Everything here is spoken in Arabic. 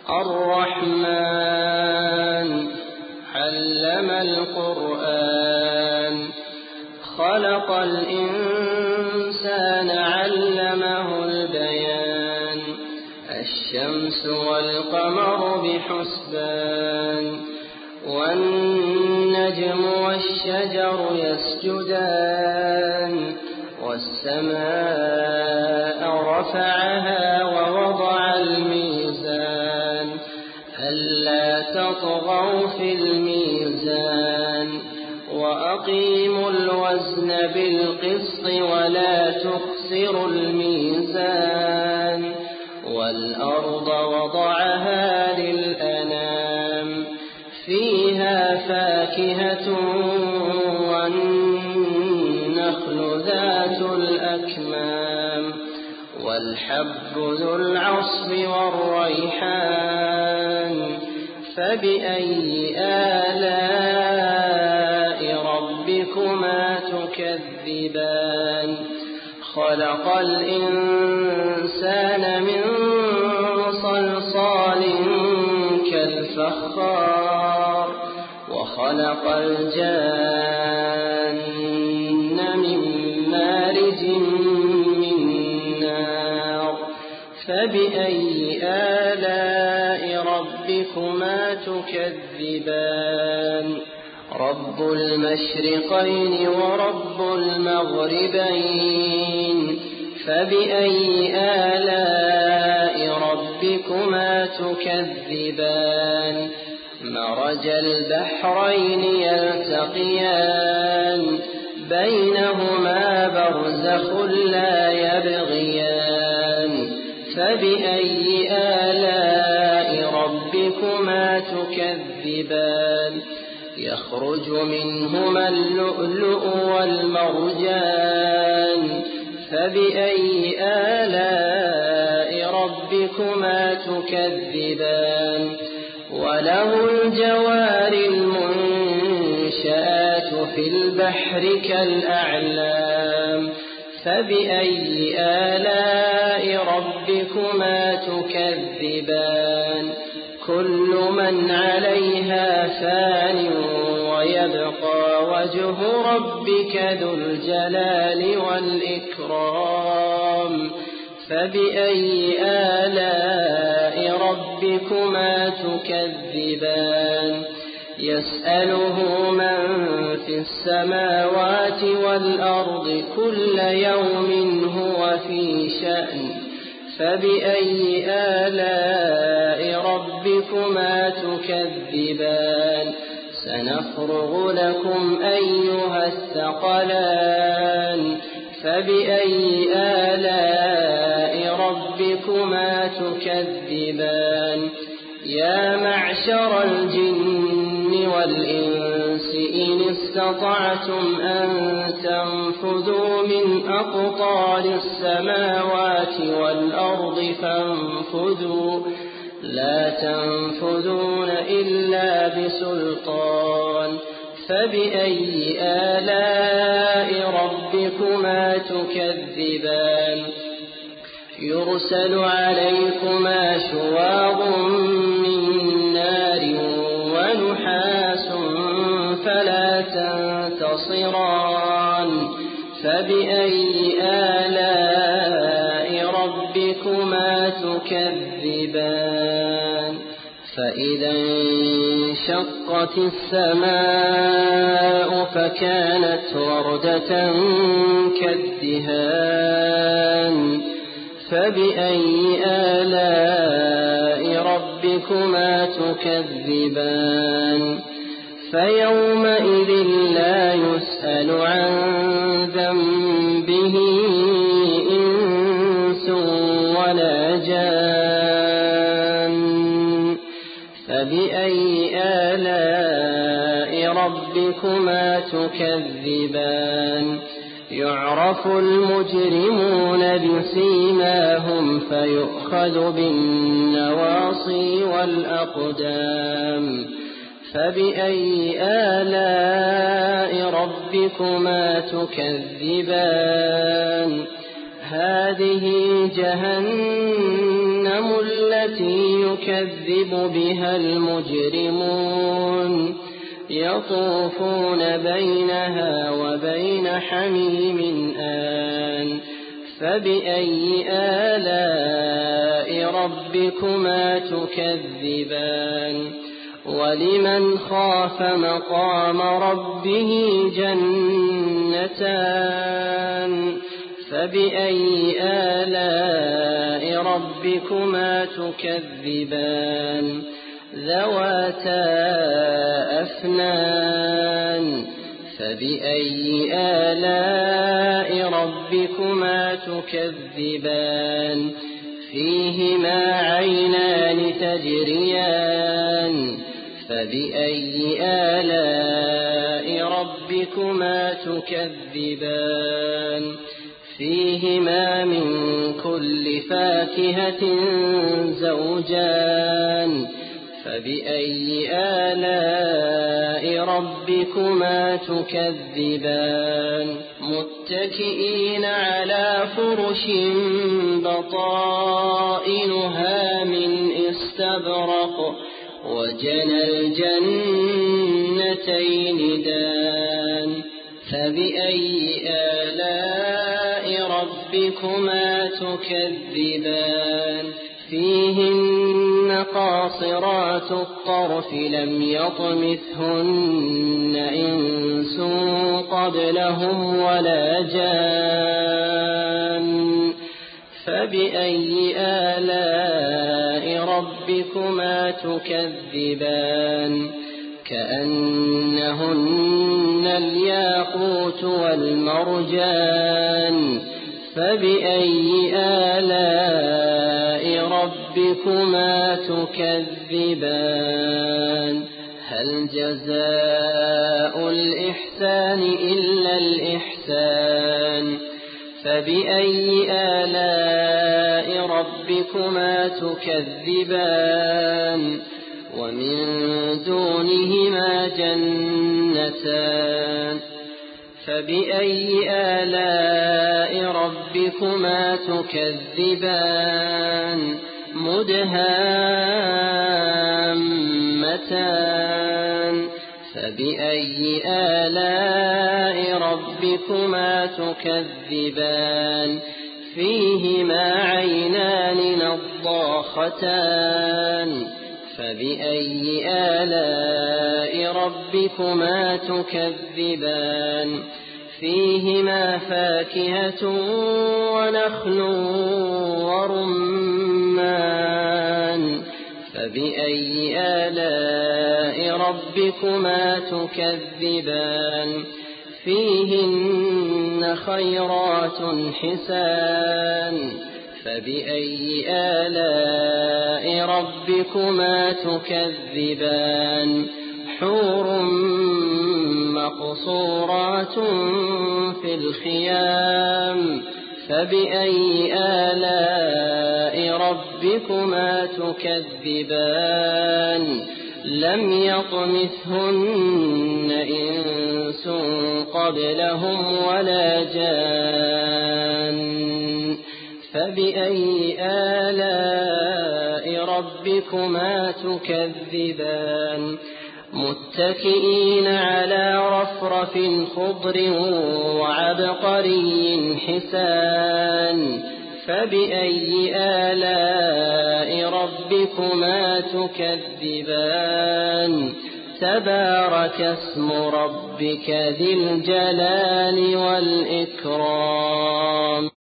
الرحمن علم القرآن خلق الإنسان علمه البيان الشمس والقمر بحسبان والنجم والشجر يسجدان والسماء رفعها ووضع الميزان ألا تطغوا في الميزان وأقيموا الوزن بالقسط ولا تخسروا الميزان والأرض وضعها للأنام فيها فاكهة والنخل ذات الأكمام والحب ذو العصف والريحان فبأي آلاء ربكما تكذبان خلق الإنسان من صلصال كالفخار وخلق الجان من مارج من نار فبأي آلاء ربكما تكذبان رب المشرقين ورب المغربين فبأي آلاء ربكما تكذبان مرج البحرين يلتقيان بينهما برزخ لا يبغيان فبأي آلاء ربكما تكذبان يخرج منهما اللؤلؤ والمرجان فبأي آلاء ربكما تكذبان وله الجوار المنشآت في البحر كالأعلام فبأي آلاء ربكما تكذبان كل من عليها فان ويبقى وجه ربك ذو الجلال والإكرام فبأي آلاء ربكما تكذبان يسأله من في السماوات والأرض كل يوم هو في شأن فبأي آلاء ربكما تكذبان سنفرغ لكم أيها الثقلان فبأي آلاء ربكما تكذبان يا معشر الجن والإنس إن استطعتم أن تنفذوا من أقطار السماوات والأرض فانفذوا لا تنفذون إلا بسلطان فبأي آلاء ربكما تكذبان يرسل عليكما شواظ من نار ونحاس فلا تنتصران فبأي آلاء ربكما تكذبان فإذا انشقت السماء فكانت وردة كالدهان فبأي آلاء ربكما تكذبان فيومئذ لا يسأل عن ذنبه إنس ولا جان فبأي آلاء ربكما تكذبان يعرف المجرمون بسيماهم فيؤخذ بالنواصي والأقدام فبأي آلاء ربكما تكذبان هذه جهنم التي التي يكذب بها المجرمون يطوفون بينها وبين حميم آن فبأي آلاء ربكما تكذبان ولمن خاف مقام ربه جنتان فبأي آلاء ربكما تكذبان ذواتا أفنان فبأي آلاء ربكما تكذبان فيهما عينان تجريان فبأي آلاء ربكما تكذبان فيهما من كل فاكهة زوجان فبأي آلاء ربكما تكذبان متكئين على فرش بطائنها من استبرق وجنى الجنتين دان فبأي آلاء ربكما تكذبان فيهن قاصرات الطرف لم يطمثهن إنس قبلهم ولا جان فبأي آلاء ربكما تكذبان كأنهن الياقوت والمرجان فبأي آلاء ربكما تكذبان هل جزاء الإحسان إلا الإحسان فبأي آلاء ربكما تكذبان ومن دونهما جنتان فبأي آلاء ربكما تكذبان مدهامتان فبأي آلاء ربكما تكذبان فيهما عينان نضاختان فبأي آلاء ربكما تكذبان فيهما فاكهة ونخل ورمان فبأي آلاء ربكما تكذبان فيهن خيرات حسان فبأي آلاء ربكما تكذبان حور مقصورات في الخيام فبأي آلاء ربكما تكذبان لم يطمثهن إنس قبلهم ولا جان فبأي آلاء ربكما تكذبان متكئين على رفرف خضر وعبقري حسان فبأي آلاء ربكما تكذبان تبارك اسم ربك ذي الجلال والإكرام